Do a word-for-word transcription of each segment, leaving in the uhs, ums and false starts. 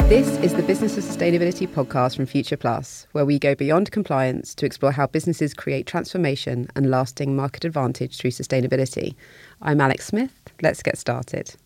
This is the Business of Sustainability podcast from Future Plus, where we go beyond compliance to explore how businesses create transformation and lasting market advantage through sustainability. I'm Alex Smith. Let's get started.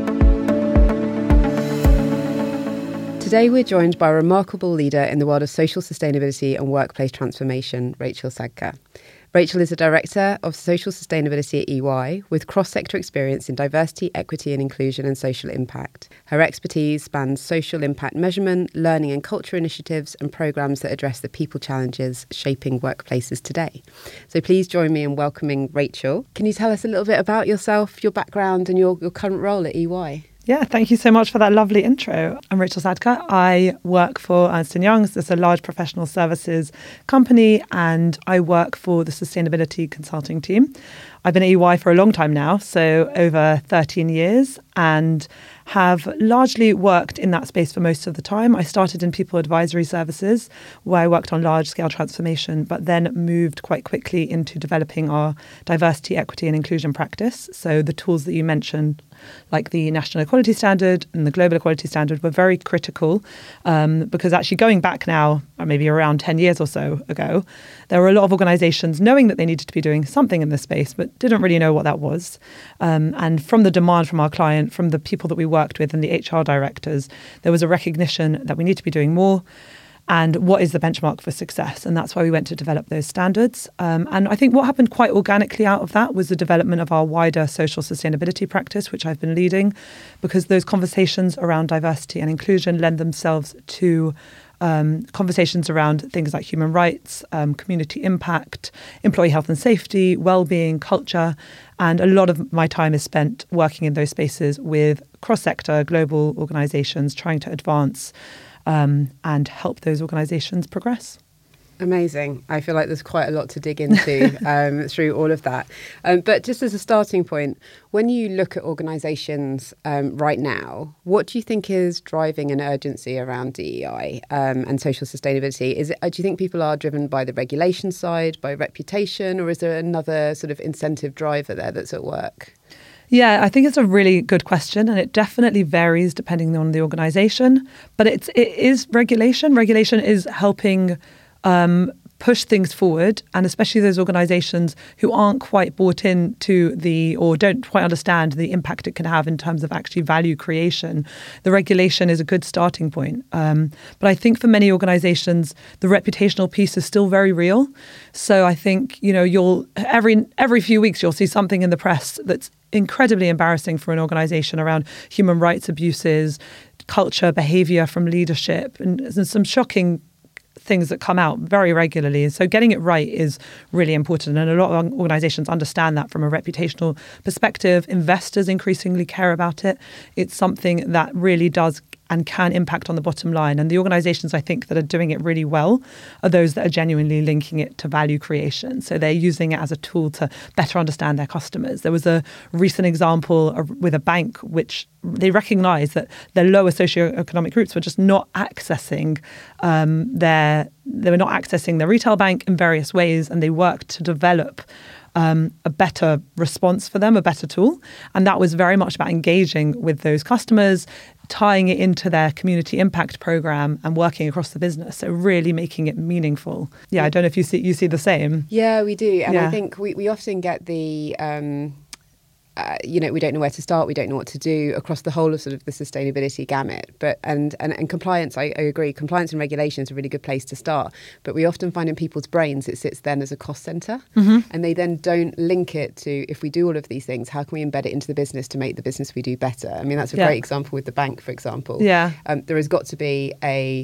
Today we're joined by a remarkable leader in the world of social sustainability and workplace transformation, Rachel Sadka. Rachel is a Director of Social Sustainability at E Y with cross-sector experience in diversity, equity and inclusion and social impact. Her expertise spans social impact measurement, learning and culture initiatives and programmes that address the people challenges shaping workplaces today. So please join me in welcoming Rachel. Can you tell us a little bit about yourself, your background and your, your current role at E Y? Yeah, thank you so much for that lovely intro. I'm Rachel Sadka. I work for Ernst and Young. It's a large professional services company, and I work for the sustainability consulting team. I've been at E Y for a long time now, so over thirteen years, and have largely worked in that space for most of the time. I started in people advisory services, where I worked on large-scale transformation, but then moved quite quickly into developing our diversity, equity and inclusion practice. So the tools that you mentioned, like the National Equality Standard and the Global Equality Standard, were very critical um, because actually going back now, or maybe around ten years or so ago, there were a lot of organisations knowing that they needed to be doing something in this space, but didn't really know what that was. Um, and from the demand from our client, from the people that we worked with and the H R directors, there was a recognition that we need to be doing more. And what is the benchmark for success? And that's why we went to develop those standards. Um, and I think what happened quite organically out of that was the development of our wider social sustainability practice, which I've been leading, because those conversations around diversity and inclusion lend themselves to um, conversations around things like human rights, um, community impact, employee health and safety, well-being, culture. And a lot of my time is spent working in those spaces with cross-sector global organisations, trying to advance Um, and help those organisations progress. Amazing. I feel like there's quite a lot to dig into um, through all of that. Um, but just as a starting point, when you look at organisations um, right now, what do you think is driving an urgency around D E I um, and social sustainability? Is it, do you think people are driven by the regulation side, by reputation, or is there another sort of incentive driver there that's at work? Yeah, I think it's a really good question, and it definitely varies depending on the organisation. But it's it is regulation. Regulation is helping um, push things forward, and especially those organisations who aren't quite bought into the or don't quite understand the impact it can have in terms of actually value creation. The regulation is a good starting point. Um, but I think for many organisations, the reputational piece is still very real. So I think, you know, you'll every every few weeks you'll see something in the press that's incredibly embarrassing for an organisation around human rights abuses, culture, behaviour from leadership, and, and some shocking things that come out very regularly. And so getting it right is really important. And a lot of organisations understand that from a reputational perspective. Investors increasingly care about it. It's something that really does and can impact on the bottom line. And the organisations, I think, that are doing it really well are those that are genuinely linking it to value creation. So they're using it as a tool to better understand their customers. There was a recent example with a bank which they recognised that their lower socioeconomic groups were just not accessing um, their, they were not accessing their retail bank in various ways, and they worked to develop Um, a better response for them, a better tool. And that was very much about engaging with those customers, tying it into their community impact program and working across the business. So really making it meaningful. Yeah, I don't know if you see you see the same. Yeah, we do. And yeah. I think we, we often get the... Um Uh, you know, we don't know where to start, we don't know what to do across the whole of sort of the sustainability gamut. But and and, and compliance, I, I agree, compliance and regulation is a really good place to start. But we often find in people's brains it sits then as a cost centre, mm-hmm. and they then don't link it to, if we do all of these things, how can we embed it into the business to make the business we do better? I mean, that's a yeah. great example with the bank, for example. Yeah, um, there has got to be a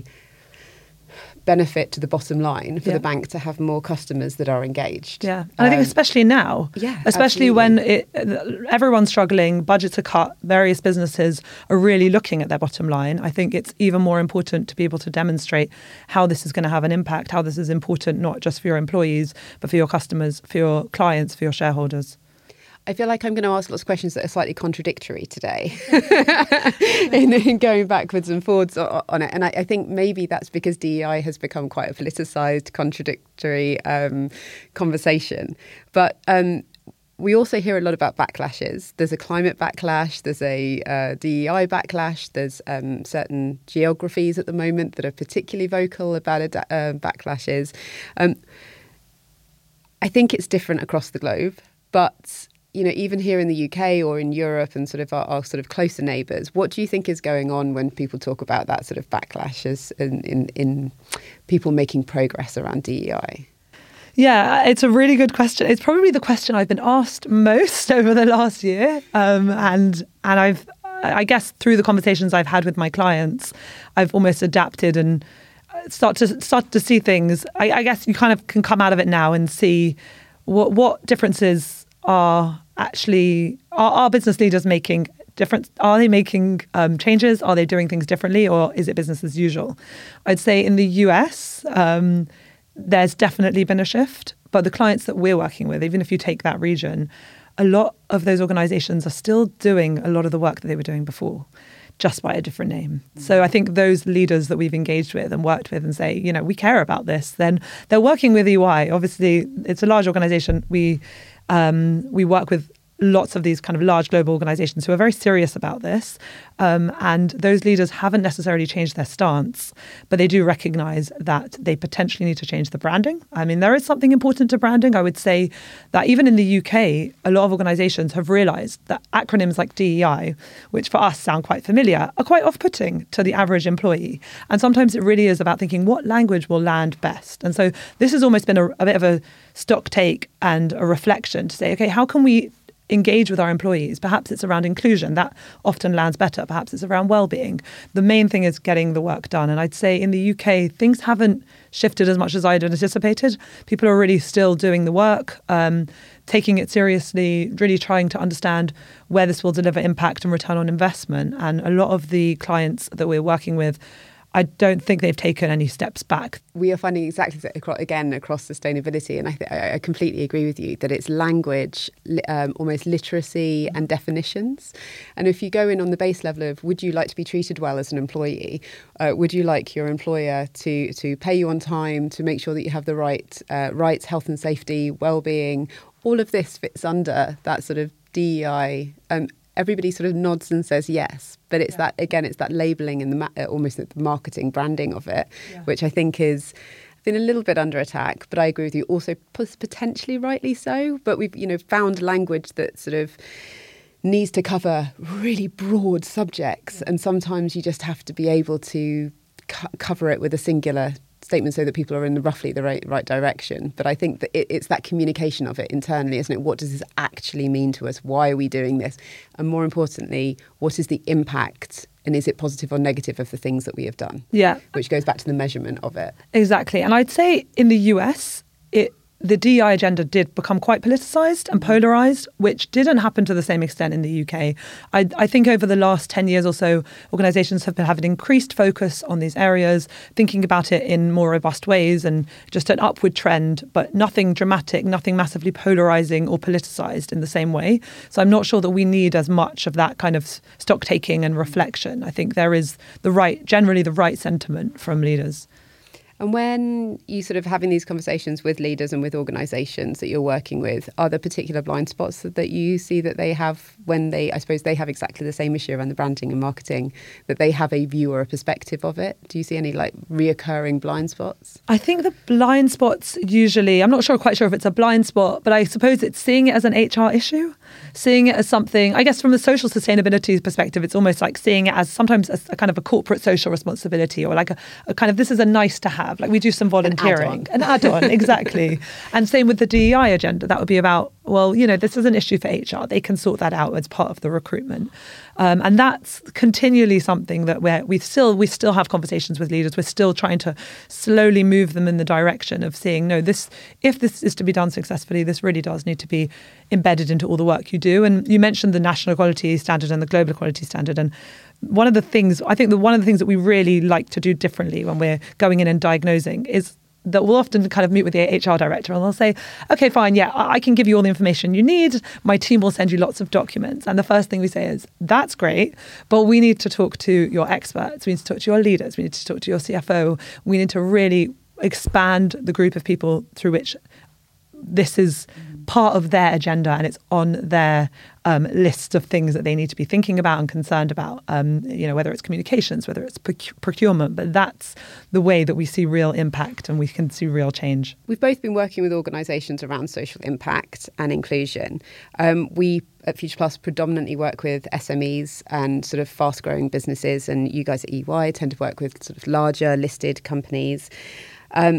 benefit to the bottom line for yeah. the bank to have more customers that are engaged. Yeah, and um, I think especially now, yeah, especially absolutely. when it, everyone's struggling, budgets are cut, various businesses are really looking at their bottom line. I think it's even more important to be able to demonstrate how this is going to have an impact, how this is important not just for your employees, but for your customers, for your clients, for your shareholders. I feel like I'm going to ask lots of questions that are slightly contradictory today in, in going backwards and forwards on it. And I, I think maybe that's because D E I has become quite a politicised, contradictory um, conversation. But um, we also hear a lot about backlashes. There's a climate backlash, there's a uh, D E I backlash, there's um, certain geographies at the moment that are particularly vocal about ad- uh, backlashes. Um, I think it's different across the globe, but you know, even here in the U K or in Europe and sort of our, our sort of closer neighbours, what do you think is going on when people talk about that sort of backlash as in, in, in people making progress around D E I? Yeah, it's a really good question. It's probably the question I've been asked most over the last year. Um, and and I've, I guess through the conversations I've had with my clients, I've almost adapted and start to start to see things. I, I guess you kind of can come out of it now and see what what differences are actually, are, are business leaders making different? Are they making um, changes? Are they doing things differently? Or is it business as usual? I'd say in the U S, um, there's definitely been a shift, but the clients that we're working with, even if you take that region, a lot of those organizations are still doing a lot of the work that they were doing before, just by a different name. Mm-hmm. So I think those leaders that we've engaged with and worked with and say, you know, we care about this, then they're working with E Y. Obviously, it's a large organization. We um, we work with lots of these kind of large global organizations who are very serious about this. Um, and those leaders haven't necessarily changed their stance, but they do recognize that they potentially need to change the branding. I mean, there is something important to branding. I would say that even in the U K, a lot of organizations have realized that acronyms like D E I, which for us sound quite familiar, are quite off-putting to the average employee. And sometimes it really is about thinking what language will land best. And so this has almost been a, a bit of a stock take and a reflection to say, okay, how can we engage with our employees? Perhaps it's around inclusion. That often lands better. Perhaps it's around well-being. The main thing is getting the work done. And I'd say in the U K, things haven't shifted as much as I'd anticipated. People are really still doing the work, um, taking it seriously, really trying to understand where this will deliver impact and return on investment. And a lot of the clients that we're working with, I don't think they've taken any steps back. We are finding exactly that, again, across sustainability, and I, th- I completely agree with you, that it's language, um, almost literacy and definitions. And if you go in on the base level of, would you like to be treated well as an employee? Uh, would you like your employer to to pay you on time, to make sure that you have the right uh, rights, health and safety, well-being? All of this fits under that sort of D E I. Um, everybody sort of nods and says yes, but it's yeah. that, again, it's that labelling and the ma- almost the marketing branding of it, yeah. which I think is been a little bit under attack, but I agree with you, also potentially rightly so. But we've, you know, found language that sort of needs to cover really broad subjects, yeah. and sometimes you just have to be able to co- cover it with a singular statement so that people are in the, roughly the right, right direction. But I think that it, it's that communication of it internally, isn't it? What does this actually mean to us? Why are we doing this? And more importantly, what is the impact? And is it positive or negative of the things that we have done? Yeah. Which goes back to the measurement of it. Exactly. And I'd say in the U S, it the D E I agenda did become quite politicised and polarised, which didn't happen to the same extent in the U K. I, I think over the last ten years or so, organisations have been having increased focus on these areas, thinking about it in more robust ways and just an upward trend, but nothing dramatic, nothing massively polarising or politicised in the same way. So I'm not sure that we need as much of that kind of stock taking and reflection. I think there is the right, generally the right sentiment from leaders. And when you sort of having these conversations with leaders and with organisations that you're working with, are there particular blind spots that, that you see that they have when they, I suppose they have exactly the same issue around the branding and marketing, that they have a view or a perspective of it? Do you see any like reoccurring blind spots? I think the blind spots usually, I'm not sure, quite sure if it's a blind spot, but I suppose it's seeing it as an H R issue, seeing it as something, I guess from the social sustainability perspective, it's almost like seeing it as sometimes as a kind of a corporate social responsibility, or like a, a kind of, this is a nice to have. Like we do some volunteering, an add-on, add-on exactly. And same with the D E I agenda. That would be about, well, you know, this is an issue for H R. They can sort that out as part of the recruitment. Um, and that's continually something that we're, we still we still have conversations with leaders. We're still trying to slowly move them in the direction of seeing, no, this, if this is to be done successfully, this really does need to be embedded into all the work you do. And you mentioned the national equality standard and the global equality standard. And one of the things, I think that one of the things that we really like to do differently when we're going in and diagnosing is that we'll often kind of meet with the H R director and they'll say, okay, fine, yeah, I can give you all the information you need. My team will send you lots of documents. And the first thing we say is, that's great, but we need to talk to your experts. We need to talk to your leaders. We need to talk to your C F O. We need to really expand the group of people through which this is part of their agenda and it's on their um, list of things that they need to be thinking about and concerned about, um, you know, whether it's communications, whether it's proc- procurement. But that's the way that we see real impact and we can see real change. We've both been working with organisations around social impact and inclusion. Um, we at Future Plus predominantly work with S M Es and sort of fast-growing businesses, and you guys at E Y tend to work with sort of larger listed companies. Um,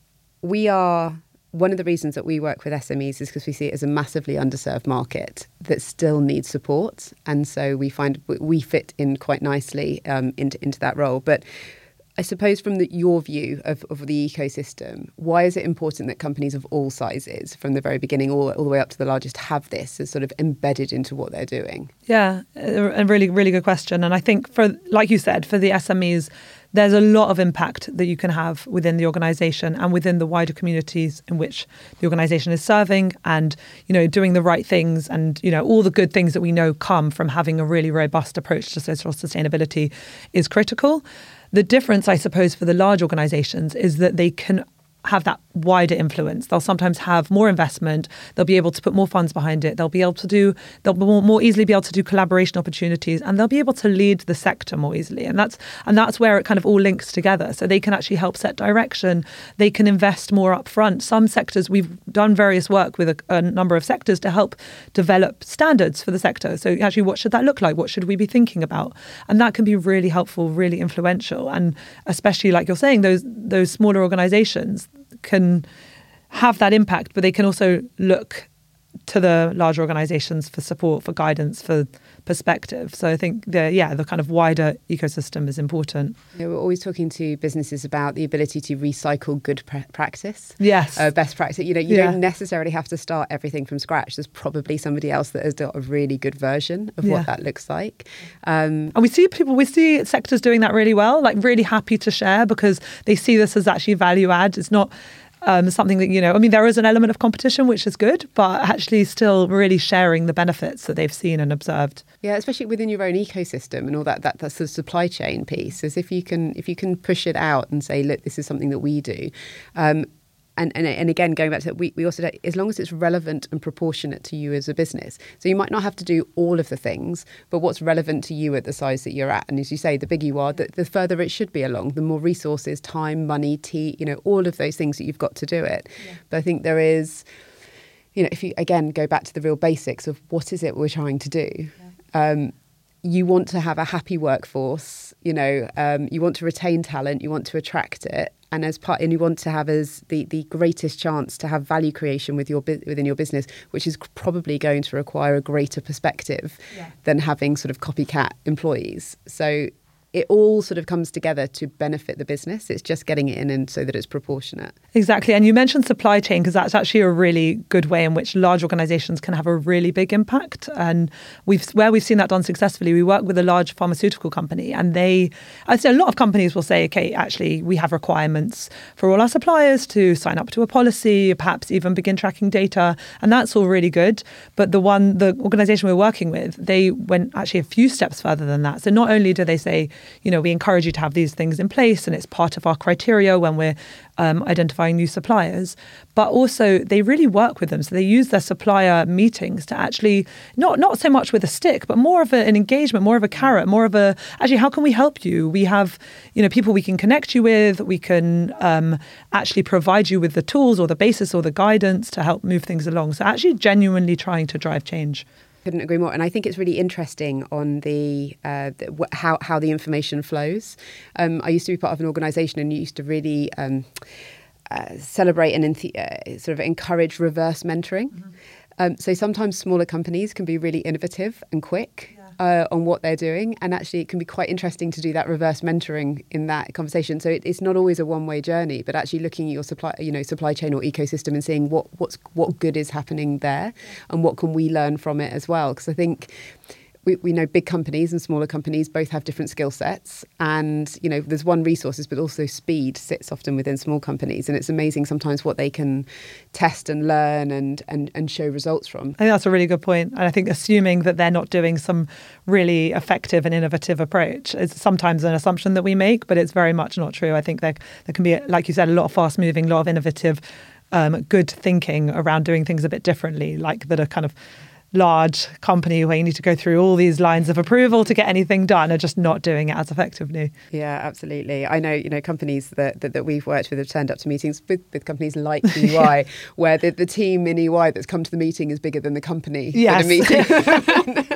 we are... One of the reasons that we work with S M Es is because we see it as a massively underserved market that still needs support. And so we find we fit in quite nicely um, into, into that role. But I suppose from the, your view of, of the ecosystem, why is it important that companies of all sizes, from the very beginning all, all the way up to the largest, have this as sort of embedded into what they're doing? Yeah, a really, really good question. And I think for, like you said, for the S M Es, there's a lot of impact that you can have within the organisation and within the wider communities in which the organisation is serving, and, you know, doing the right things, and, you know, all the good things that we know come from having a really robust approach to social sustainability is critical. The difference, I suppose, for the large organisations is that they can have that wider influence. They'll sometimes have more investment. They'll be able to put more funds behind it. They'll be able to do, they'll more, more easily be able to do collaboration opportunities, and they'll be able to lead the sector more easily. And that's and that's where it kind of all links together. So they can actually help set direction. They can invest more upfront. Some sectors, we've done various work with a, a number of sectors to help develop standards for the sector. So actually, what should that look like? What should we be thinking about? And that can be really helpful, really influential. And especially, like you're saying, those those smaller organizations can have that impact, but they can also look to the larger organizations for support, for guidance, for perspective. So I think the yeah, the kind of wider ecosystem is important. Yeah, we're always talking to businesses about the ability to recycle good pra- practice. Yes. Uh, best practice. You know, you Yeah. don't necessarily have to start everything from scratch. There's probably somebody else that has got a really good version of Yeah. what that looks like. Um, And we see people, we see sectors doing that really well, like really happy to share because they see this as actually value add. It's not um, something that, you know, I mean, there is an element of competition, which is good, but actually still really sharing the benefits that they've seen and observed. Yeah, especially within your own ecosystem and all that, that that's the supply chain piece. Is if you can if you can push it out and say, look, this is something that we do. Um, And, and and again, going back to it, we, we also, as long as it's relevant and proportionate to you as a business. So you might not have to do all of the things, but what's relevant to you at the size that you're at. And as you say, the bigger you are, the, the further it should be along, the more resources, time, money, tea, you know, all of those things that you've got to do it. Yeah. But I think there is, you know, if you, again, go back to the real basics of what is it we're trying to do. Yeah. Um, you want to have a happy workforce, you know, um, you want to retain talent, you want to attract it. And as part, and you want to have as the, the greatest chance to have value creation with your within your business, which is probably going to require a greater perspective yeah. than having sort of copycat employees. So it all sort of comes together to benefit the business. It's just getting it in and so that it's proportionate. Exactly. And you mentioned supply chain because that's actually a really good way in which large organizations can have a really big impact. And we've where we've seen that done successfully, we work with a large pharmaceutical company, and they, I'd say a lot of companies will say, okay, actually, we have requirements for all our suppliers to sign up to a policy, perhaps even begin tracking data. And that's all really good. But the one, the organization we're working with, they went actually a few steps further than that. So not only do they say, you know, we encourage you to have these things in place and it's part of our criteria when we're um, identifying new suppliers, but also they really work with them. So they use their supplier meetings to actually, not not so much with a stick, but more of a, an engagement, more of a carrot, more of a, actually, how can we help you? We have, you know, people we can connect you with, we can um, actually provide you with the tools or the basis or the guidance to help move things along. So actually genuinely trying to drive change. Couldn't agree more. And I think it's really interesting on the, uh, the how how the information flows. Um, I used to be part of an organisation and used to really um, uh, celebrate and enth- uh, sort of encourage reverse mentoring. Mm-hmm. Um, so sometimes smaller companies can be really innovative and quick. Yeah. Uh, on what they're doing, and actually it can be quite interesting to do that reverse mentoring in that conversation. So it, it's not always a one-way journey, but actually looking at your supply, you know, supply chain or ecosystem and seeing what what's what good is happening there, yeah. and what can we learn from it as well. Because I think we, we know big companies and smaller companies both have different skill sets, and you know there's one resources, but also speed sits often within small companies, and it's amazing sometimes what they can test and learn and and and show results from. I think that's a really good point, and I think assuming that they're not doing some really effective and innovative approach is sometimes an assumption that we make, but it's very much not true. I think there there can be, like you said, a lot of fast moving, a lot of innovative um, good thinking around doing things a bit differently, like that are kind of large company where you need to go through all these lines of approval to get anything done are just not doing it as effectively. Yeah, absolutely. I know, you know, companies that, that, that we've worked with have turned up to meetings with, with companies like E Y, yeah. where the, the team in E Y that's come to the meeting is bigger than the company yes. for the meeting.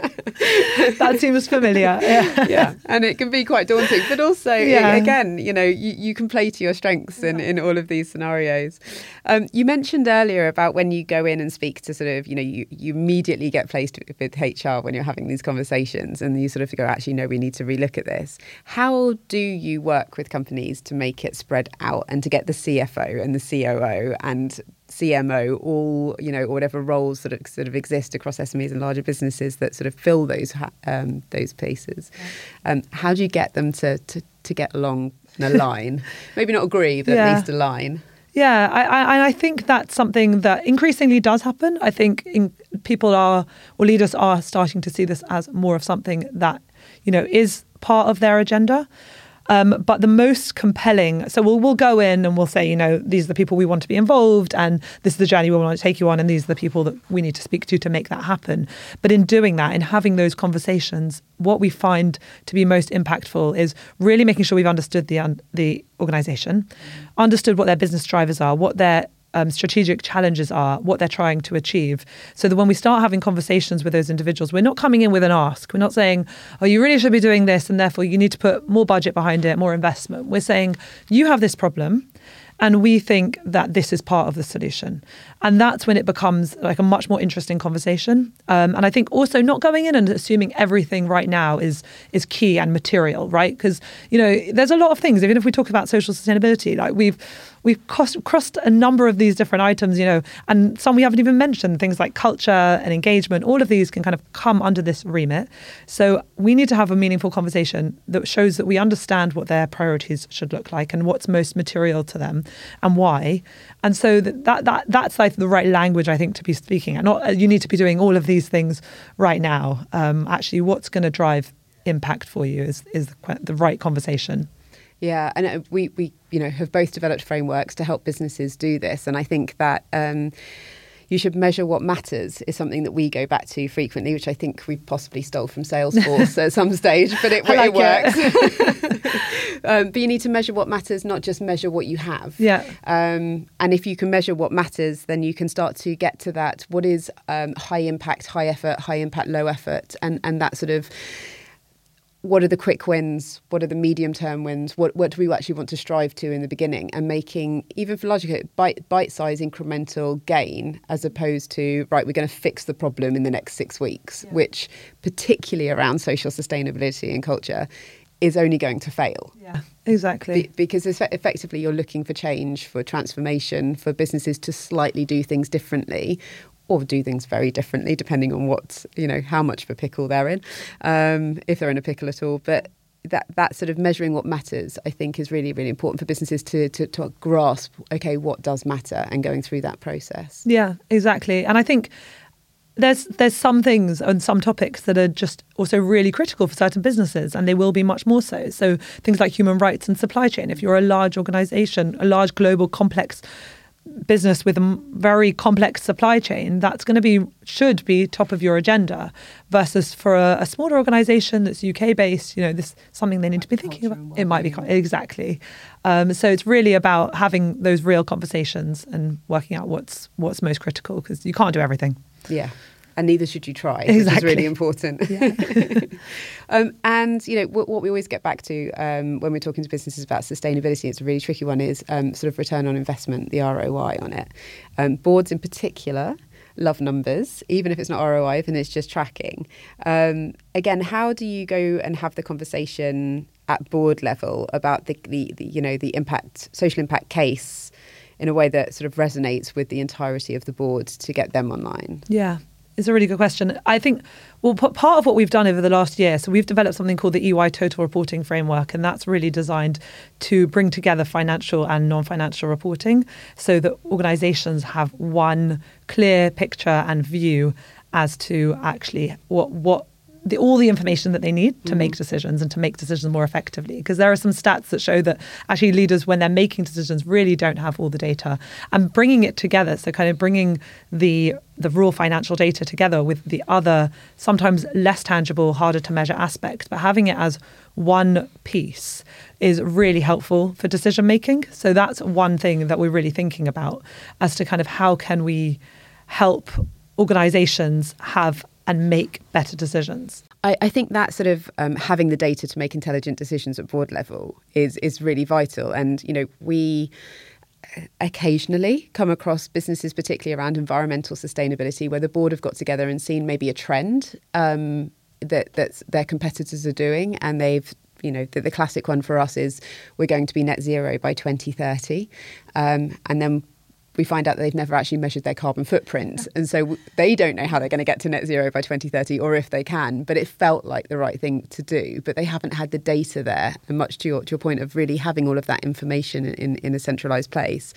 That seems familiar. Yeah. yeah, and it can be quite daunting, but also, yeah. it, again, you know, you, you can play to your strengths in, in all of these scenarios. Um, you mentioned earlier about when you go in and speak to sort of, you know, you, you immediately get placed with H R when you're having these conversations and you sort of go, actually, no, we need to relook at this. How do you work with companies to make it spread out and to get the C F O and the C O O and C M O, all, you know, or whatever roles that sort of exist across S M Es and larger businesses that sort of fill those um, those places? Um, how do you get them to, to, to get along in a line? Maybe not agree, but yeah. at least align. Yeah, I, I, I think that's something that increasingly does happen. I think in, people are, or leaders are starting to see this as more of something that, you know, is part of their agenda. Um, but the most compelling, so we'll we'll go in and we'll say, you know, these are the people we want to be involved and this is the journey we want to take you on and these are the people that we need to speak to to make that happen. But in doing that, in having those conversations, what we find to be most impactful is really making sure we've understood the um, the organisation, mm-hmm. understood what their business drivers are, what their Um, strategic challenges are, what they're trying to achieve. So that when we start having conversations with those individuals, we're not coming in with an ask. We're not saying, oh, you really should be doing this and therefore you need to put more budget behind it, more investment. We're saying, you have this problem and we think that this is part of the solution. And that's when it becomes like a much more interesting conversation. Um, and I think also not going in and assuming everything right now is is key and material, right? Because, you know, there's a lot of things, even if we talk about social sustainability, like we've we've crossed, crossed a number of these different items, you know, and some we haven't even mentioned, things like culture and engagement, all of these can kind of come under this remit. So we need to have a meaningful conversation that shows that we understand what their priorities should look like and what's most material to them and why. And so that, that, that that's like the right language, I think, to be speaking. And not you need to be doing all of these things right now. Um, actually, what's going to drive impact for you is is the, the right conversation. Yeah, and we, we, you know, have both developed frameworks to help businesses do this. And I think that um, you should measure what matters is something that we go back to frequently, which I think we possibly stole from Salesforce at some stage, but it, like it works. It. um, but you need to measure what matters, not just measure what you have. Yeah. Um, and if you can measure what matters, then you can start to get to that. What is um, high impact, high effort, high impact, low effort, and and that sort of. What are the quick wins? What are the medium-term wins? What what do we actually want to strive to in the beginning? And making, even for larger, bite, bite-size incremental gain, as opposed to, right, we're going to fix the problem in the next six weeks, yeah. which, particularly around social sustainability and culture, is only going to fail. Yeah, exactly. Be- because effectively you're looking for change, for transformation, for businesses to slightly do things differently, or do things very differently, depending on what, you know, how much of a pickle they're in, um, if they're in a pickle at all. But that that sort of measuring what matters, I think, is really, really important for businesses to, to, to grasp, okay, what does matter, and going through that process. Yeah, exactly. And I think there's there's some things and some topics that are just also really critical for certain businesses, and they will be much more so. So things like human rights and supply chain. If you're a large organisation, a large global complex business with a very complex supply chain, that's going to be, should be top of your agenda, versus for a, a smaller organisation that's U K based, you know, this is something they need to be thinking about. It might be, exactly. Um, so it's really about having those real conversations and working out what's what's most critical, because you can't do everything. Yeah. And neither should you try, exactly. which is really important. Yeah. um, and, you know, what, what we always get back to um, when we're talking to businesses about sustainability, it's a really tricky one, is um, sort of return on investment, the R O I on it. Um, boards in particular love numbers, even if it's not R O I, even if it's just tracking. Um, again, how do you go and have the conversation at board level about the, the, the you know, the impact, social impact case in a way that sort of resonates with the entirety of the board to get them online? Yeah. It's a really good question. I think, well, part of what we've done over the last year, so we've developed something called the E Y Total Reporting Framework, and that's really designed to bring together financial and non-financial reporting so that organisations have one clear picture and view as to actually what what the, all the information that they need to Mm. make decisions and to make decisions more effectively. Because there are some stats that show that actually leaders, when they're making decisions, really don't have all the data. And bringing it together, so kind of bringing the the raw financial data together with the other, sometimes less tangible, harder to measure aspects, but having it as one piece is really helpful for decision making. So that's one thing that we're really thinking about as to kind of how can we help organizations have and make better decisions. I, I think that sort of um, having the data to make intelligent decisions at board level is is really vital. And, you know, we occasionally come across businesses, particularly around environmental sustainability, where the board have got together and seen maybe a trend um, that that their competitors are doing, and they've, you know, the, the classic one for us is we're going to be net zero by twenty thirty, um, and then we find out that they've never actually measured their carbon footprint. And so they don't know how they're going to get to net zero by twenty thirty, or if they can, but it felt like the right thing to do. But they haven't had the data there. And much to your, to your point of really having all of that information in, in a centralised place.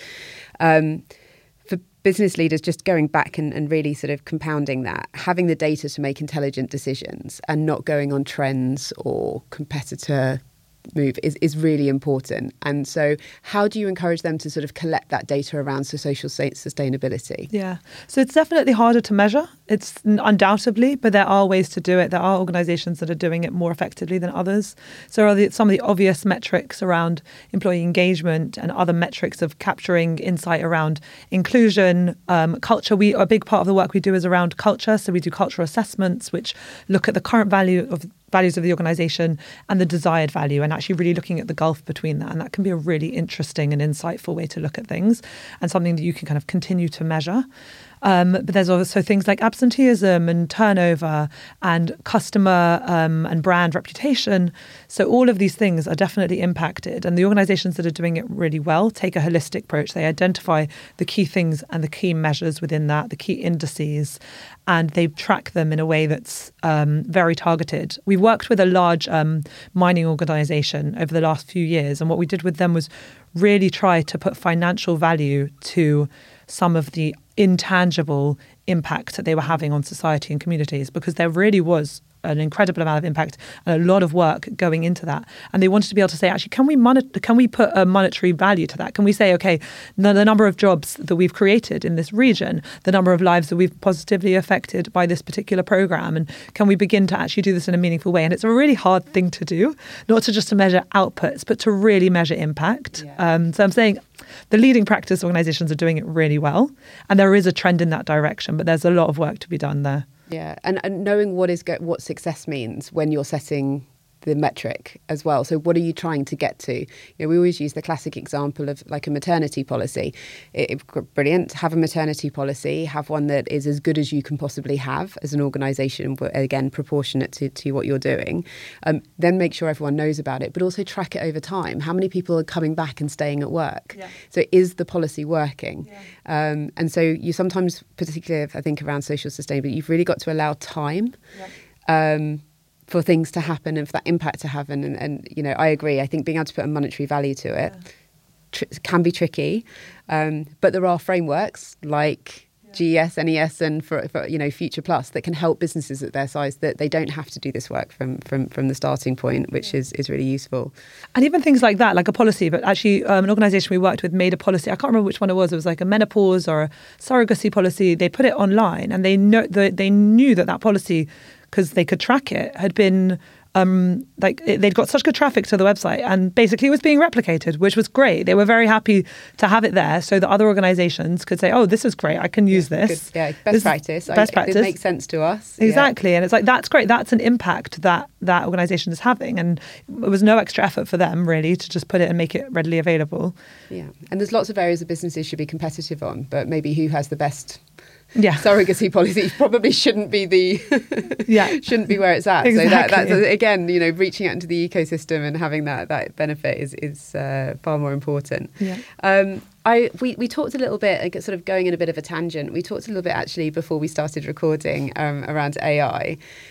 Um, for business leaders, just going back and, and really sort of compounding that, having the data to make intelligent decisions and not going on trends or competitor move is, is really important. And so how do you encourage them to sort of collect that data around so social sustainability? Yeah. So it's definitely harder to measure. It's undoubtedly, but there are ways to do it. There are organizations that are doing it more effectively than others. So are the, some of the obvious metrics around employee engagement and other metrics of capturing insight around inclusion, um, culture. We a big part of the work we do is around culture. So we do cultural assessments, which look at the current value of values of the organisation and the desired value, and actually really looking at the gulf between that. And that can be a really interesting and insightful way to look at things, and something that you can kind of continue to measure. Um, but there's also things like absenteeism and turnover and customer um, and brand reputation. So all of these things are definitely impacted. And the organizations that are doing it really well take a holistic approach. They identify the key things and the key measures within that, the key indices, and they track them in a way that's um, very targeted. We worked with a large um, mining organization over the last few years. And what we did with them was really try to put financial value to some of the intangible impact that they were having on society and communities, because there really was an incredible amount of impact and a lot of work going into that. And they wanted to be able to say, actually, can we mon- can we put a monetary value to that? Can we say, okay, the, the number of jobs that we've created in this region, the number of lives that we've positively affected by this particular program, and can we begin to actually do this in a meaningful way? And it's a really hard thing to do, not to just to measure outputs, but to really measure impact. Yeah. Um, so I'm saying the leading practice organizations are doing it really well. And there is a trend in that direction, but there's a lot of work to be done there. Yeah, and, and knowing what is go- what success means when you're setting the metric as well. So what are you trying to get to? You know, we always use the classic example of like a maternity policy. It, it, brilliant, have a maternity policy, have one that is as good as you can possibly have as an organisation, again, proportionate to, to what you're doing. Um, then make sure everyone knows about it, but also track it over time. How many people are coming back and staying at work? Yeah. So is the policy working? Yeah. Um, and so you sometimes, particularly I think around social sustainability, you've really got to allow time. Yeah. Um, for things to happen and for that impact to happen. And, and, you know, I agree. I think being able to put a monetary value to it yeah. tr- can be tricky. Um, but there are frameworks like yeah. G E S, N E S and, for, for, you know, Future Plus that can help businesses at their size, that they don't have to do this work from from, from the starting point, which yeah. is, is really useful. And even things like that, like a policy, but actually um, an organisation we worked with made a policy. I can't remember which one it was. It was like a menopause or a surrogacy policy. They put it online, and they know that they knew that that policy, because they could track it, had been um, like it, they'd got such good traffic to the website, and basically it was being replicated, which was great. They were very happy to have it there so that other organisations could say, oh, this is great, I can use yeah, this. Good, yeah, best this practice. Best I, practice. It makes sense to us. Exactly. Yeah. And it's like, that's great. That's an impact that that organisation is having. And it was no extra effort for them, really, to just put it and make it readily available. Yeah. And there's lots of areas that businesses should be competitive on, but maybe who has the best yeah. surrogacy policy probably shouldn't be the yeah shouldn't be where it's at. Exactly. So that, that's again, you know, reaching out into the ecosystem and having that that benefit is is uh, far more important. Yeah. Um, I we we talked a little bit, like, sort of going in a bit of a tangent. We talked a little bit actually before we started recording um, around A I.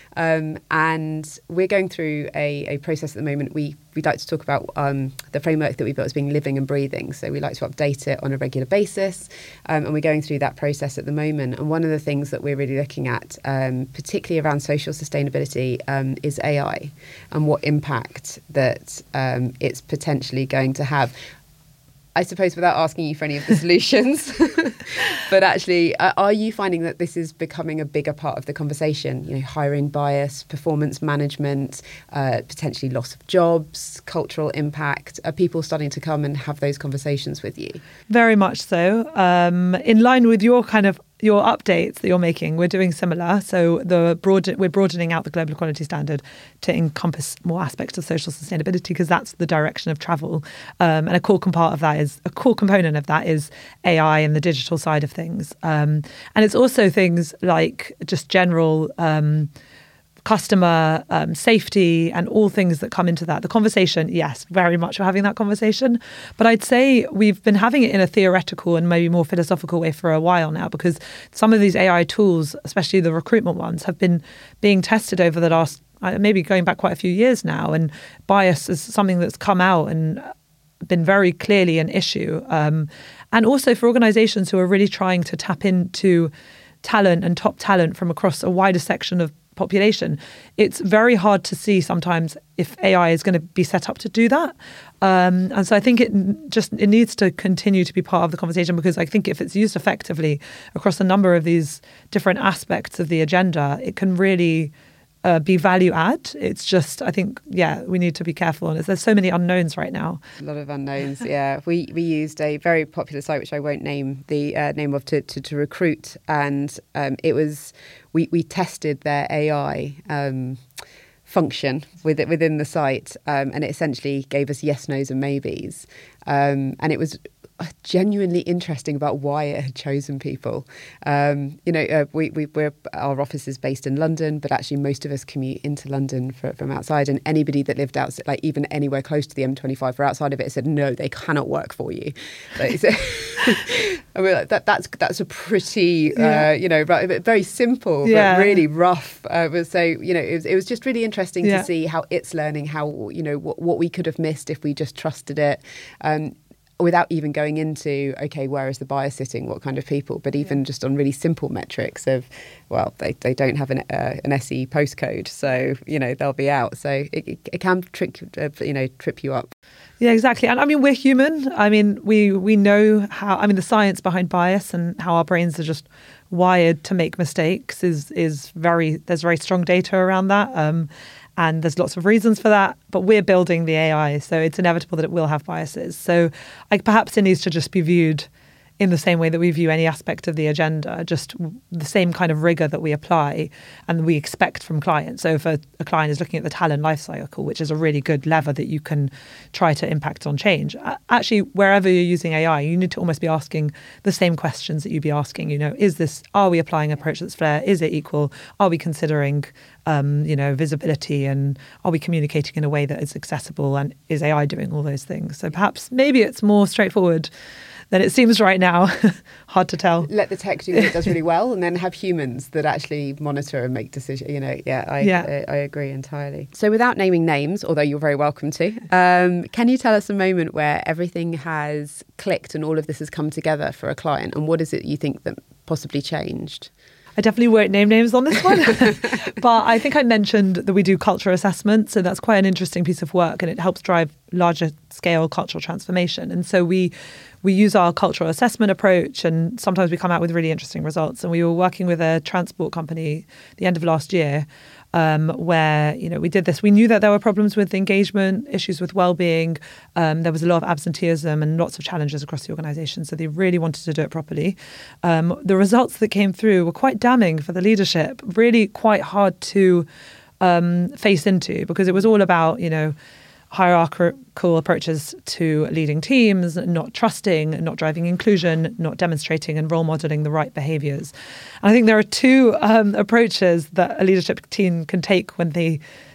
Um, and we're going through a, a process at the moment. We, we'd like to talk about um, the framework that we built as being living and breathing. So we like to update it on a regular basis. Um, and we're going through that process at the moment. And one of the things that we're really looking at, um, particularly around social sustainability, um, is A I and what impact that um, it's potentially going to have. I suppose without asking you for any of the solutions, but actually, uh, are you finding that this is becoming a bigger part of the conversation? You know, hiring bias, performance management, uh, potentially loss of jobs, cultural impact. Are people starting to come and have those conversations with you? Very much so. Um, in line with your kind of your updates that you're making, we're doing similar. So the broad, we're broadening out the Global Equality Standard to encompass more aspects of social sustainability, because that's the direction of travel. Um, and a core part of that is a core component of that is A I and the digital side of things. Um, and it's also things like just general um, customer um, safety and all things that come into that. The conversation, yes, very much we're having that conversation. But I'd say we've been having it in a theoretical and maybe more philosophical way for a while now, because some of these A I tools, especially the recruitment ones, have been being tested over the last, maybe going back quite a few years now. And bias is something that's come out and been very clearly an issue. Um, and also for organizations who are really trying to tap into talent and top talent from across a wider section of population, it's very hard to see sometimes if A I is going to be set up to do that. Um, and so I think it just it needs to continue to be part of the conversation, because I think if it's used effectively across a number of these different aspects of the agenda, it can really uh, be value add. It's just, I think, yeah, we need to be careful. And there's so many unknowns right now. A lot of unknowns, yeah. We we used a very popular site, which I won't name the uh, name of, to, to, to recruit. And um, it was, we, we tested their A I um, function with it within the site. Um, and it essentially gave us yes, no's and maybes. Um, and it was genuinely interesting about why it had chosen people. Um, you know, uh, we, we, we're, our office is based in London, but actually most of us commute into London for, from outside. And anybody that lived outside, like even anywhere close to the M twenty-five or outside of it, said, no, they cannot work for you. Like, so, I mean, that, that's that's a pretty, yeah. uh, you know, very simple, yeah. but really rough. Uh, so, you know, it was, it was just really interesting yeah. to see how it's learning, how, you know, what, what we could have missed if we just trusted it. Um, without even going into, okay, where is the bias sitting, what kind of people, but even yeah. just on really simple metrics of, well, they, they don't have an uh, an S E postcode, so, you know, they'll be out. So it, it can trick, uh, you know, trip you up. Yeah, exactly. And I mean, we're human. I mean, we, we know how, I mean, the science behind bias and how our brains are just wired to make mistakes is, is very, there's very strong data around that. Um, And there's lots of reasons for that, but we're building the A I, so it's inevitable that it will have biases. So like, perhaps it needs to just be viewed in the same way that we view any aspect of the agenda, just the same kind of rigor that we apply and we expect from clients. So if a, a client is looking at the talent lifecycle, which is a really good lever that you can try to impact on change, actually, wherever you're using A I, you need to almost be asking the same questions that you'd be asking, you know, is this, are we applying an approach that's fair? Is it equal? Are we considering, um, you know, visibility, and are we communicating in a way that is accessible, and is A I doing all those things? So perhaps maybe it's more straightforward than it seems right now. Hard to tell. Let the tech do what it does really well, and then have humans that actually monitor and make decisions. You know, yeah, I, yeah. I, I agree entirely. So without naming names, although you're very welcome to, um, can you tell us a moment where everything has clicked and all of this has come together for a client, and what is it you think that possibly changed? I definitely won't name names on this one, but I think I mentioned that we do culture assessment. So that's quite an interesting piece of work, and it helps drive larger scale cultural transformation. And so we we use our cultural assessment approach, and sometimes we come out with really interesting results. And we were working with a transport company at the end of last year, um, where, you know, we did this. We knew that there were problems with engagement, issues with well-being. Um, there was a lot of absenteeism and lots of challenges across the organisation. So they really wanted to do it properly. Um, the results that came through were quite damning for the leadership, really quite hard to um, face into, because it was all about, you know, hierarchical approaches to leading teams, not trusting, not driving inclusion, not demonstrating and role modeling the right behaviours. And I think there are two um, approaches that a leadership team can take when they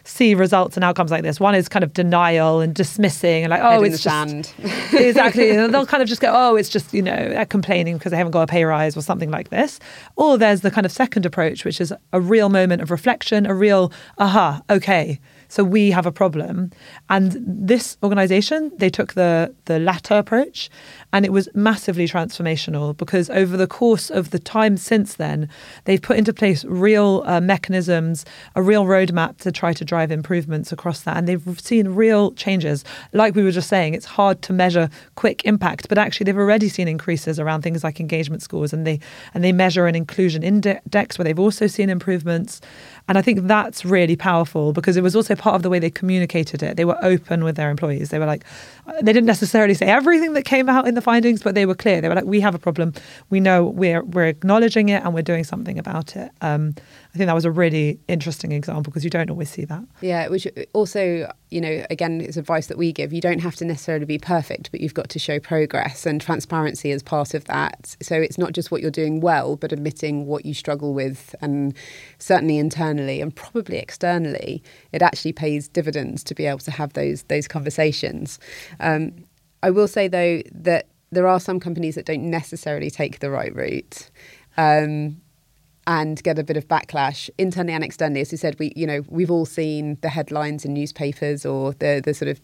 see results and outcomes like this. One is kind of denial and dismissing and like, oh, Head in it's the just sand. exactly. And they'll kind of just go, oh, it's just, you know, they're complaining because they haven't got a pay rise or something like this. Or there's the kind of second approach, which is a real moment of reflection, a real, aha, okay, so we have a problem. And this organisation, they took the the latter approach, and it was massively transformational because over the course of the time since then, they've put into place real uh, mechanisms, a real roadmap to try to drive improvements across that. And they've seen real changes. Like we were just saying, it's hard to measure quick impact, but actually they've already seen increases around things like engagement scores, and they and they measure an inclusion index where they've also seen improvements. And I think that's really powerful because it was also part of the way they communicated it. They were open with their employees. They were like, they didn't necessarily say everything that came out in the findings, but they were clear. They were like, we have a problem. We know we're we're acknowledging it and we're doing something about it. Um, I think that was a really interesting example because you don't always see that. Yeah, which also, you know, again, it's advice that we give. You don't have to necessarily be perfect, but you've got to show progress, and transparency is part of that. So it's not just what you're doing well, but admitting what you struggle with, and certainly internally and probably externally, it actually pays dividends to be able to have those those conversations. Um, I will say, though, that there are some companies that don't necessarily take the right route. Um, and get a bit of backlash internally and externally. As you said, we, you know, we've all seen the headlines in newspapers or the the sort of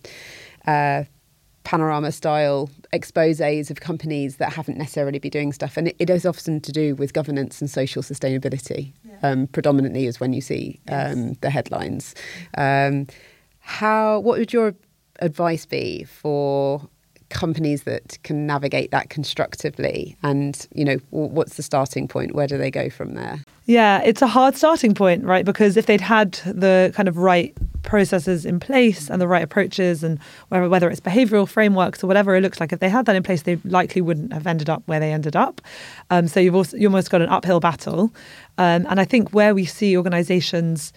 uh, panorama style exposés of companies that haven't necessarily been doing stuff, and it, it is often to do with governance and social sustainability. Yeah. Um, predominantly is when you see um, yes. the headlines. Um, how? What would your advice be for companies that can navigate that constructively, and you know, what's the starting point? Where do they go from there? Yeah, it's a hard starting point, right? Because if they'd had the kind of right processes in place and the right approaches, and whether, whether it's behavioural frameworks or whatever it looks like, if they had that in place, they likely wouldn't have ended up where they ended up. Um, so you've also you almost got an uphill battle, um, and I think where we see organisations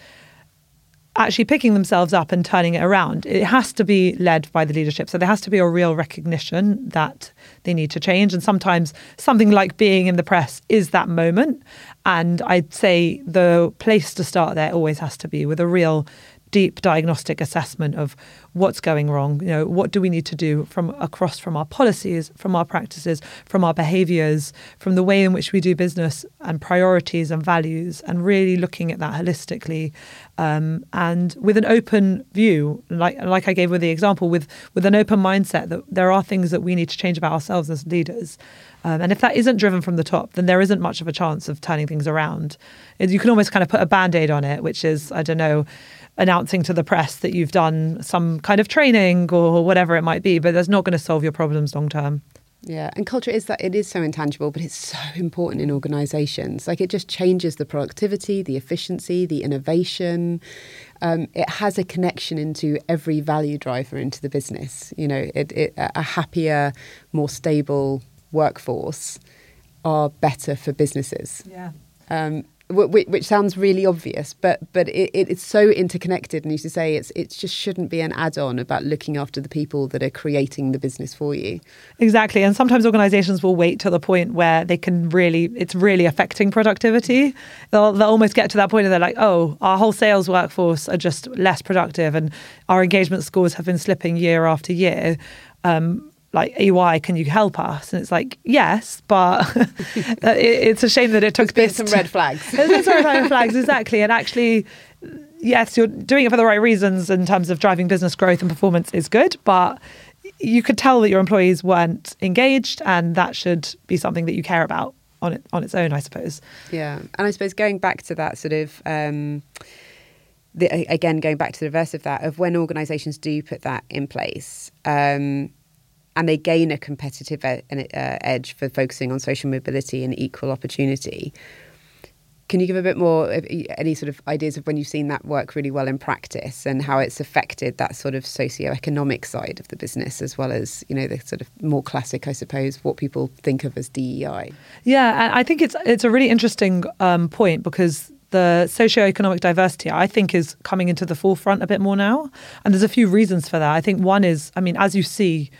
actually picking themselves up and turning it around, it has to be led by the leadership. So there has to be a real recognition that they need to change. And sometimes something like being in the press is that moment. And I'd say the place to start there always has to be with a real deep diagnostic assessment of what's going wrong. You know, what do we need to do from across from our policies, from our practices, from our behaviours, from the way in which we do business, and priorities and values, and really looking at that holistically, um, and with an open view, like like I gave with the example, with with an open mindset that there are things that we need to change about ourselves as leaders. Um, and if that isn't driven from the top, then there isn't much of a chance of turning things around. You can almost kind of put a Band-Aid on it, which is, I don't know, announcing to the press that you've done some kind of training or whatever it might be, but that's not going to solve your problems long term. Yeah, and culture is that it is so intangible, but it's so important in organisations. Like, it just changes the productivity, the efficiency, the innovation. Um, it has a connection into every value driver into the business. You know, it, it, a happier, more stable workforce are better for businesses. Yeah. Um, which, which sounds really obvious, but but it, it, it's so interconnected. And you should say it's it just shouldn't be an add-on about looking after the people that are creating the business for you. Exactly. And sometimes organisations will wait to the point where they can really, it's really affecting productivity. They'll, they'll almost get to that point and they're like, oh, our whole sales workforce are just less productive and our engagement scores have been slipping year after year. Um, like, E Y, can you help us? And it's like, yes, but it, it's a shame that it took There's this. been some red flags. There's some red flags, exactly. And actually, yes, you're doing it for the right reasons in terms of driving business growth and performance is good, but you could tell that your employees weren't engaged, and that should be something that you care about on it on its own, I suppose. Yeah, and I suppose going back to that sort of. Um, the, again, going back to the reverse of that, of when organisations do put that in place, um, and they gain a competitive e- uh, edge for focusing on social mobility and equal opportunity. Can you give a bit more, any sort of ideas of when you've seen that work really well in practice and how it's affected that sort of socioeconomic side of the business, as well as, you know, the sort of more classic, I suppose, what people think of as D E I? Yeah, and I think it's it's a really interesting um, point, because the socioeconomic diversity, I think, is coming into the forefront a bit more now. And there's a few reasons for that. I think one is, I mean, as you see,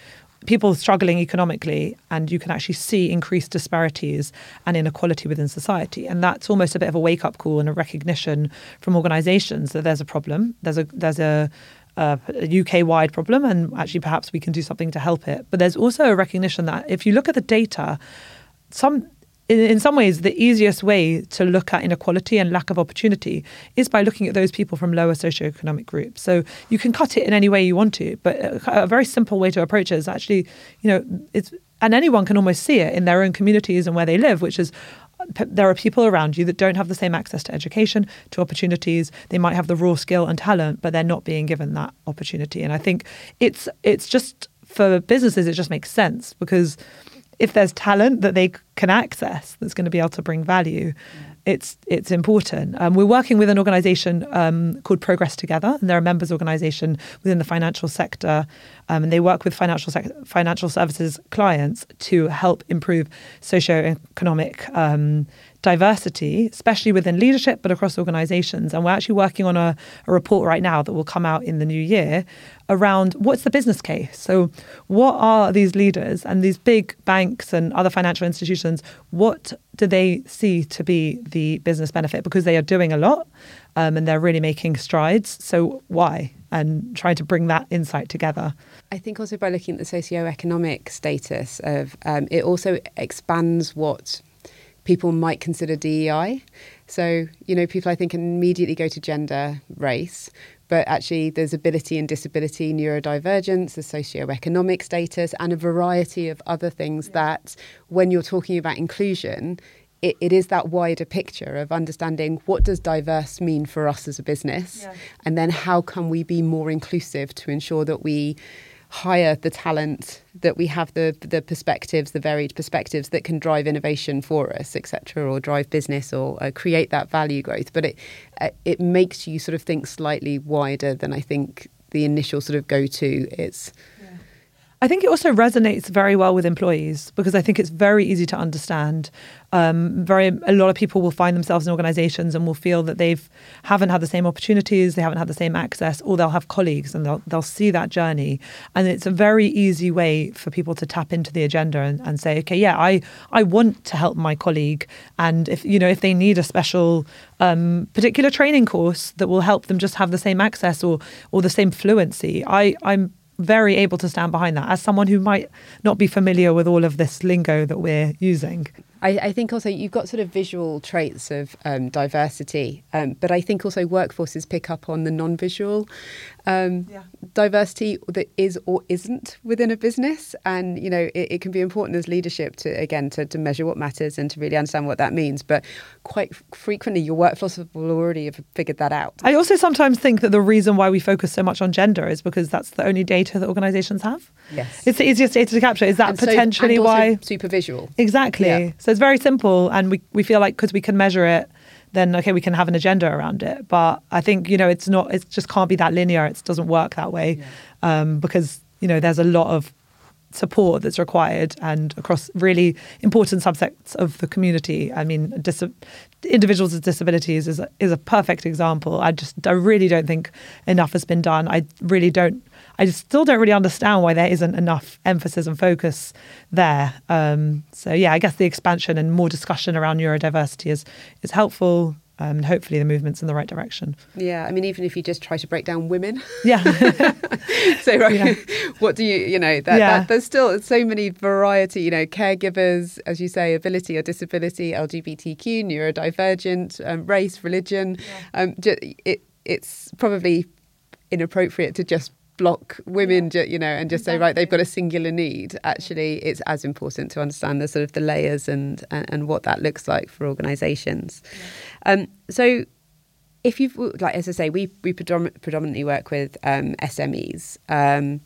people struggling economically, and you can actually see increased disparities and inequality within society. And that's almost a bit of a wake-up call and a recognition from organisations that there's a problem. There's a there's a, a, a U K-wide problem, and actually perhaps we can do something to help it. But there's also a recognition that if you look at the data, some in, in some ways the easiest way to look at inequality and lack of opportunity is by looking at those people from lower socioeconomic groups. So you can cut it in any way you want to, but a, a very simple way to approach it is actually, you know, it's and anyone can almost see it in their own communities and where they live, which is there are people around you that don't have the same access to education, to opportunities. They might have the raw skill and talent, but they're not being given that opportunity. And I think it's it's just, for businesses, it just makes sense, because if there's talent that they can access that's going to be able to bring value, yeah. it's it's important. Um, we're working with an organisation um, called Progress Together, and they're a members organisation within the financial sector, um, and they work with financial sec- financial services clients to help improve socio-economic um, diversity, especially within leadership, but across organisations. And we're actually working on a, a report right now that will come out in the new year around what's the business case. So what are these leaders and these big banks and other financial institutions, what do they see to be the business benefit? Because they are doing a lot um, and they're really making strides. So why? And trying to bring that insight together. I think also by looking at the socioeconomic status of, um, it also expands what people might consider D E I. So, you know, people I think immediately go to gender, race, but actually there's ability and disability, neurodivergence, the socioeconomic status, and a variety of other things yeah. that when you're talking about inclusion, it, it is that wider picture of understanding what does diverse mean for us as a business, yeah. and then how can we be more inclusive to ensure that we hire the talent, that we have the the perspectives, the varied perspectives that can drive innovation for us, et cetera, or drive business or uh, create that value growth. But it uh, it makes you sort of think slightly wider than I think the initial sort of go-to is. Yeah. I think it also resonates very well with employees, because I think it's very easy to understand. Um, very a lot of people will find themselves in organisations and will feel that they've haven't had the same opportunities, they haven't had the same access, or they'll have colleagues and they'll they'll see that journey. And it's a very easy way for people to tap into the agenda and, and say, okay, yeah, I I want to help my colleague, and if you know if they need a special um, particular training course that will help them just have the same access or or the same fluency, I I'm very able to stand behind that as someone who might not be familiar with all of this lingo that we're using. I, I think also you've got sort of visual traits of um, diversity, um, but I think also workforces pick up on the non-visual um, yeah. diversity that is or isn't within a business. And, you know, it, it can be important as leadership to, again, to, to measure what matters and to really understand what that means. But quite frequently your workforce will already have figured that out. I also sometimes think that the reason why we focus so much on gender is because that's the only data that organisations have. Yes. It's the easiest data to capture. Is that and potentially so, and why? Super visual. Exactly. Yeah. So it's very simple, and we, we feel like because we can measure it, then okay, we can have an agenda around it. But I think, you know, it's not, it just can't be that linear. It doesn't work that way yeah. um, because, you know, there's a lot of support that's required and across really important subsets of the community. I mean, dis- individuals with disabilities is a, is a perfect example. I just, I really don't think enough has been done. I really don't, I still don't really understand why there isn't enough emphasis and focus there. Um, so yeah, I guess the expansion and more discussion around neurodiversity is is helpful. Um, and hopefully the movement's in the right direction. Yeah, I mean, even if you just try to break down women. Yeah. so, right, yeah. what do you, you know, that, yeah. that, there's still so many variety, you know, caregivers, as you say, ability or disability, L G B T Q, neurodivergent, um, race, religion. Yeah. Um, it, it's probably inappropriate to just block women, yeah. you know, and just exactly. say, right, they've got a singular need. Actually, it's as important to understand the sort of the layers and and, and what that looks like for organisations. Yeah. Um, so if you've, like, as I say, we we predom- predominantly work with um, S M Es um,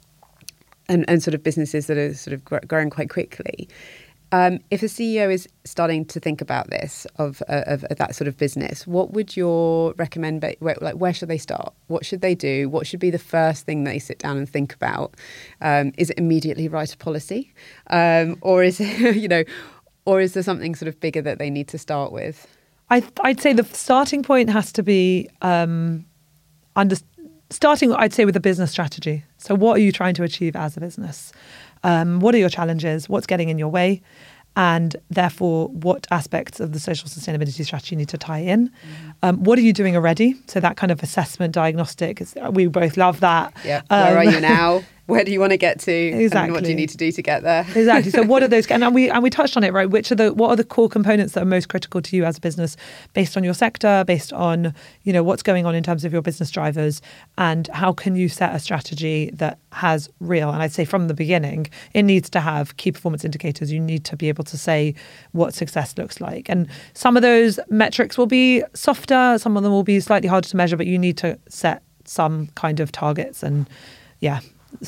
and, and sort of businesses that are sort of gr- growing quite quickly. Um, if a C E O is starting to think about this, of, uh, of of that sort of business, what would your recommend? Be, where, like, where should they start? What should they do? What should be the first thing they sit down and think about? Um, is it immediately write a policy, um, or is it, you know, or is there something sort of bigger that they need to start with? I I'd say the starting point has to be um, under, starting. I'd say with a business strategy. So, what are you trying to achieve as a business? Um, what are your challenges? What's getting in your way? And therefore, what aspects of the social sustainability strategy need to tie in? Mm-hmm. Um, what are you doing already? So that kind of assessment diagnostic, is, we both love that. Yeah. Where um, are you now? Where do you want to get to? Exactly. And what do you need to do to get there? Exactly. So what are those? And we and we touched on it, right? Which are the what are the core components that are most critical to you as a business, based on your sector, based on you know what's going on in terms of your business drivers, and how can you set a strategy that has real? And I'd say from the beginning, it needs to have key performance indicators. You need to be able to say what success looks like, and some of those metrics will be softer, some of them will be slightly harder to measure, but you need to set some kind of targets and yeah.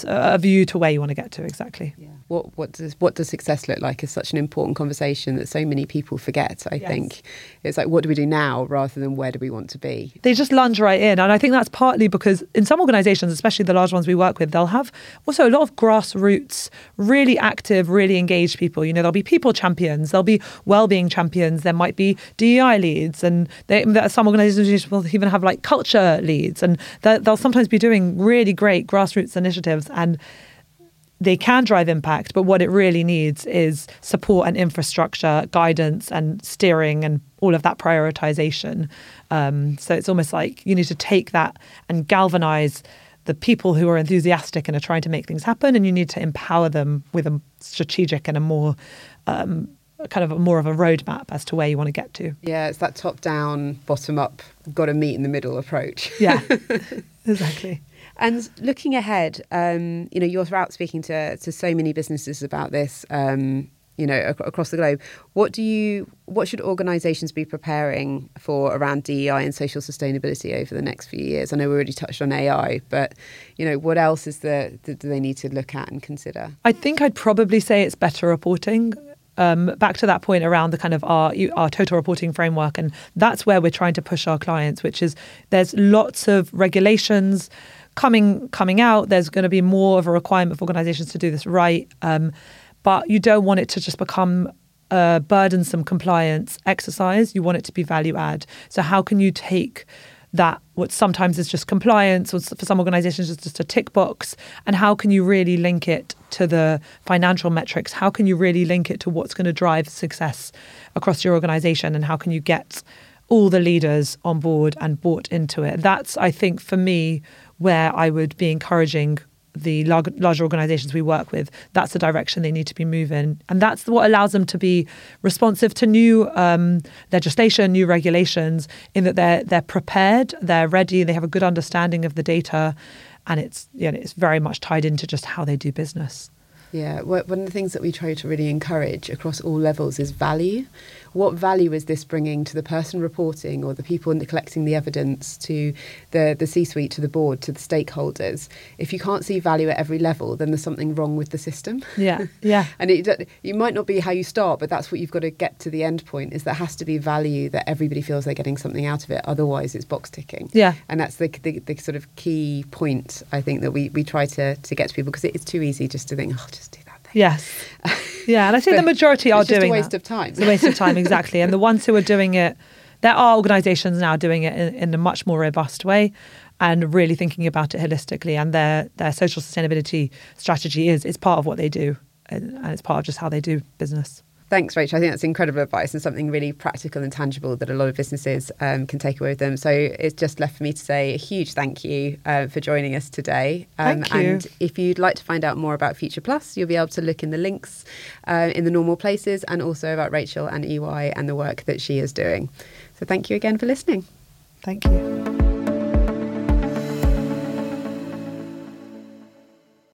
a view to where you want to get to exactly. Yeah. What what does what does success look like is such an important conversation that so many people forget. I yes. think it's like, what do we do now rather than where do we want to be? They just lunge right in, and I think that's partly because in some organisations, especially the large ones we work with, they'll have also a lot of grassroots, really active, really engaged people. You know, there'll be people champions, there'll be well-being champions, there might be D E I leads, and they, some organisations will even have like culture leads, and they'll sometimes be doing really great grassroots initiatives. And they can drive impact, but what it really needs is support and infrastructure, guidance and steering and all of that prioritization. Um, so it's almost like you need to take that and galvanize the people who are enthusiastic and are trying to make things happen, and you need to empower them with a strategic and a more um, kind of a more of a roadmap as to where you want to get to. Yeah, it's that top-down, bottom-up, got to meet in the middle approach. Yeah, exactly. And looking ahead, um, you know, you're out speaking to to so many businesses about this, um, you know, ac- across the globe. What do you, what should organisations be preparing for around D E I and social sustainability over the next few years? I know we already touched on A I, but, you know, what else is the, do they need to look at and consider? I think I'd probably say it's better reporting. Um, back to that point around the kind of our our total reporting framework, and that's where we're trying to push our clients, which is there's lots of regulations coming coming out. There's going to be more of a requirement for organisations to do this right, um, but you don't want it to just become a burdensome compliance exercise. You want it to be value add. So how can you take that, what sometimes is just compliance, or for some organisations it's just a tick box, and how can you really link it to the financial metrics? How can you really link it to what's going to drive success across your organisation, and how can you get all the leaders on board and bought into it? That's, I think, for me, where I would be encouraging the large, larger organisations we work with. That's the direction they need to be moving. And that's what allows them to be responsive to new um, legislation, new regulations, in that they're they're prepared, they're ready, they have a good understanding of the data, and it's you know, it's very much tied into just how they do business. Yeah, one of the things that we try to really encourage across all levels is value. What value is this bringing to the person reporting, or the people collecting the evidence, to the, the C-suite, to the board, to the stakeholders? If you can't see value at every level, then there's something wrong with the system. Yeah, yeah. And it, it might not be how you start, but that's what you've got to get to the end point, is there has to be value that everybody feels they're getting something out of it. Otherwise, it's box ticking. Yeah. And that's the, the, the sort of key point, I think, that we, we try to, to get to people, because it's too easy just to think, oh, just do that thing. Yes. Yeah, and I think the majority are doing that. It's just a waste that. of time. It's a waste of time, exactly. And the ones who are doing it, there are organisations now doing it in, in a much more robust way and really thinking about it holistically. And their their social sustainability strategy is is part of what they do, and, and it's part of just how they do business. Thanks, Rachel. I think that's incredible advice and something really practical and tangible that a lot of businesses um, can take away with them. So it's just left for me to say a huge thank you uh, for joining us today. Um, thank you. And if you'd like to find out more about Future Plus, you'll be able to look in the links uh, in the normal places, and also about Rachel and E Y and the work that she is doing. So thank you again for listening. Thank you.